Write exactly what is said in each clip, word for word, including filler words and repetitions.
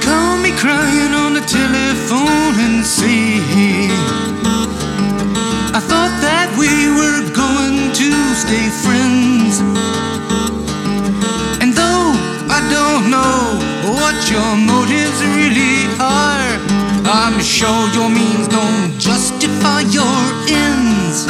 call me crying on the telephone and say, I thought that we were going to stay friends. And though I don't know what your motives really are, I'm sure your means don't justify your ends.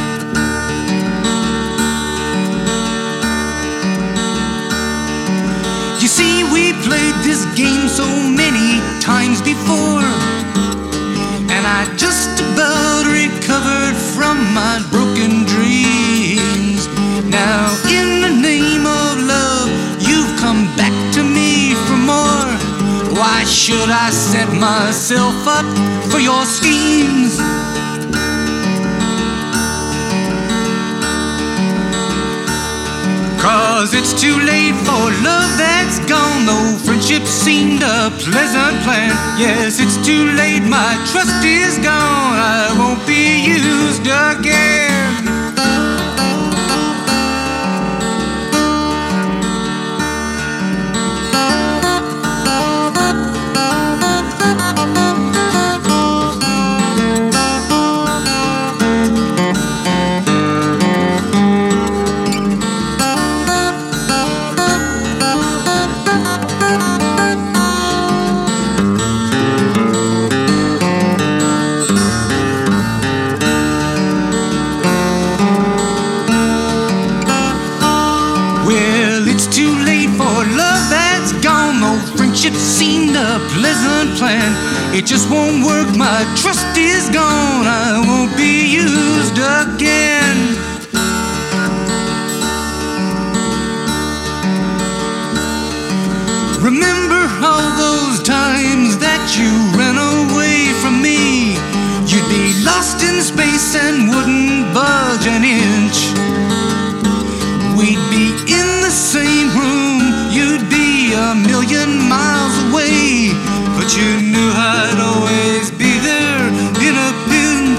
You see, we played this game so many times before, and I just about recovered from my broken dreams. Now, in the name of love, you've come back to me for more. Why should I set myself up for your schemes? Cause it's too late for love that's gone, though friendship seemed a pleasant plan. Yes, it's too late, my trust is gone, I won't be used again. Friendship seemed a pleasant plan. It just won't work, my trust is gone, I won't be used again. Remember all those times that you ran away from me? You'd be lost in space and wouldn't budge an inch. We'd be in the same room, you'd be a million miles away, but you knew I'd always be there in a pinch.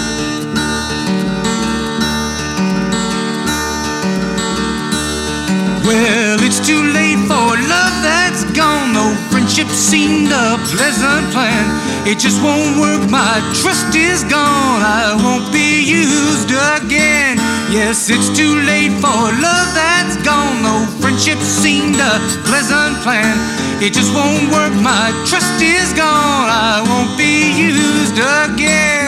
Well, it's too late for love that's gone, though friendship seemed a pleasant plan. It just won't work, my trust is gone, I won't be used again. Yes, it's too late for love that's gone, though friendship seemed a pleasant plan. It just won't work, my trust is gone, I won't be used again.